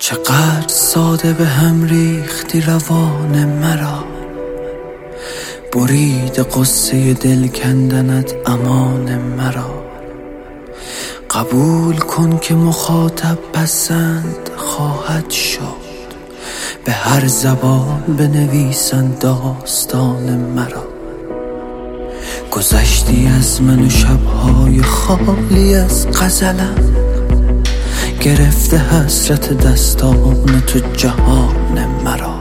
چقدر ساده به هم ریختی روان مرا، برید قصه دل کندنت امان مرا. قبول کن که مخاطب پسند خواهد شد، به هر زبان بنویسند داستان مرا. گذشتی از من و شبهای خالی از غزلم، گرفته حسرت دستان تو جهان مرا.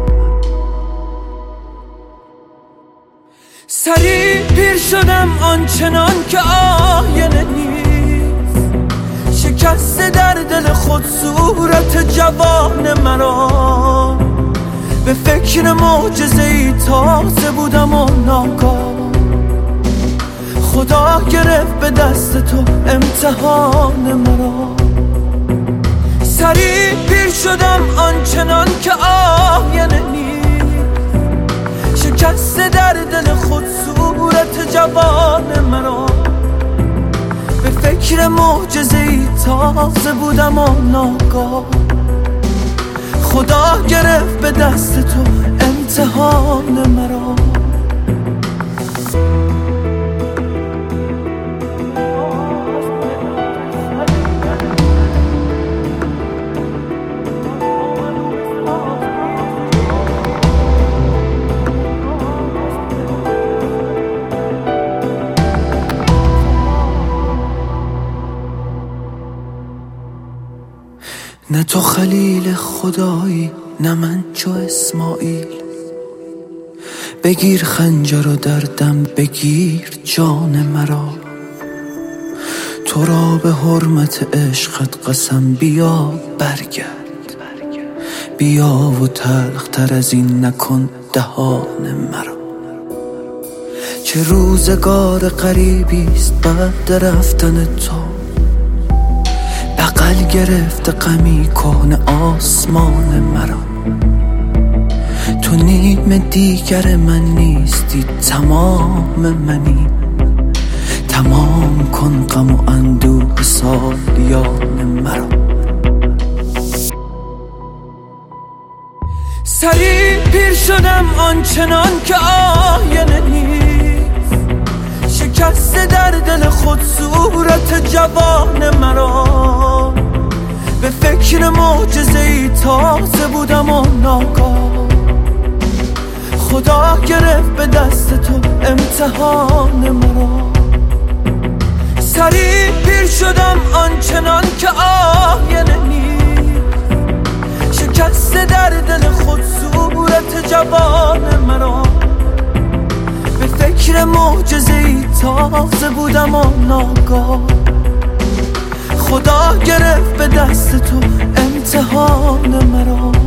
سریع پیر شدم آنچنان که آینه نیست، شکست در دل خود صورت جوان مرا. به فکر معجزه‌ای تازه بودم و ناگاه خدا گرفت به دست تو امتحان مرا. سریع پیر شدم آنچنان که آینه نیست، شکست در دل خود صورت جوان مرا. به فکر معجزه‌ای تازه بودم و ناگاه خدا گرفت به دست تو امتحان مرا. نه تو خلیل خدایی نه من چو اسماعیل، بگیر خنجر و در دم بگیر جان مرا. تو را به حرمت عشقت قسم بیا برگرد، بیا و تلخ تر از این نکن دهان مرا. چه روزگار غریبیست بعد رفتن تو، بغل گرفته غمی کهنه آسمان مرا. تو نیم دیگر من نیستی تمام منی، تمام کن غم و اندوه سالیان مرا. سریع پیر شدم آنچنان که آینه نیست، شکست در دل خود صورت جوان مرا. به فکر معجزه‌ای تازه بودم و ناگاه خدا گرفت به دست تو امتحان مرا. سریع پیر شدم آنچنان که آینه نیست، شکست در دل خود صورت جوان مرا. به فکر معجزه‌ای تازه بودم و ناگاه خدا گرفت به دست تو امتحان مرا.